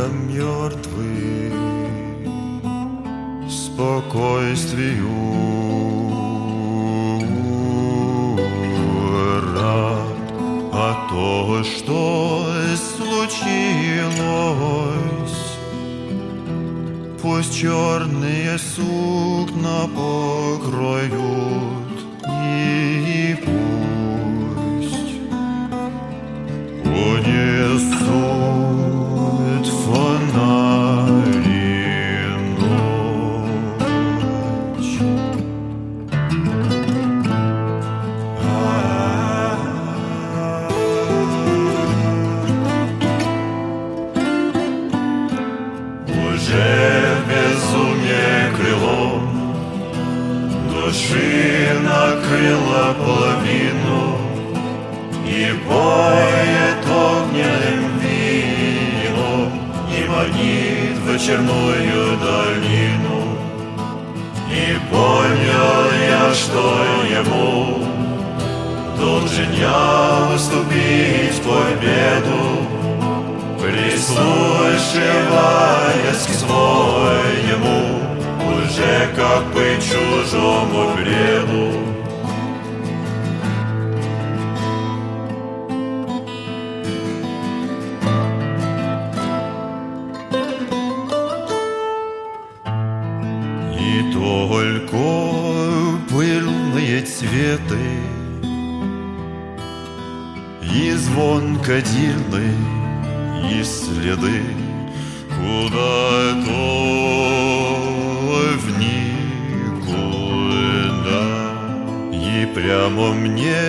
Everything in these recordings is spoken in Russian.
будто мертвый, спокойствию рад, а то, что случилось, пусть черные сукна покроют, и пусть унесут фонари ночь. Уже в безумие крылом души накрыла половину и поет огненным вином и манит в вечерную долину. И понял я, что ему должен я уступить победу, прислушиваясь к своему, уже как бы чужому бреду. И только пыльные цветы и звон кадильный, и следы куда-то в никуда, и прямо мне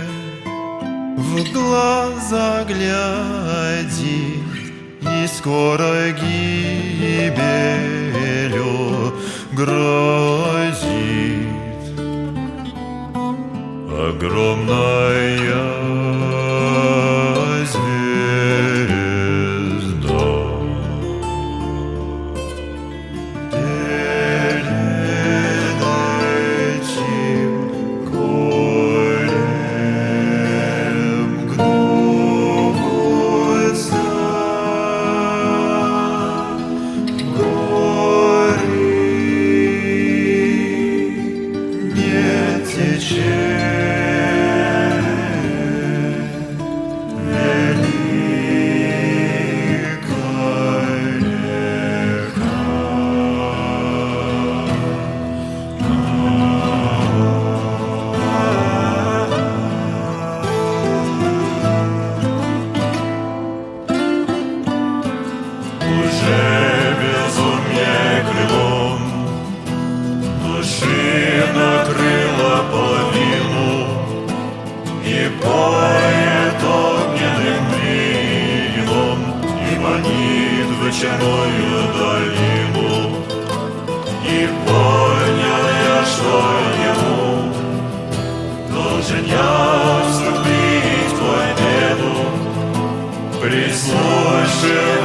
в глаза глядит, и скоро гибелью грозит огромная звезда. Перед этим горем гнутся не течет великая река. Уже безумие крылом души накрыла половину и поет огненным вином и манит в вечерную долину. И понял я, что ему должен я вступить в победу, прислушиваясь